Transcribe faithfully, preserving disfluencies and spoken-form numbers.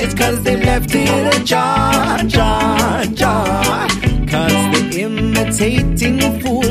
right, cause they left it a jar, jar, jar. Cause the imitating fool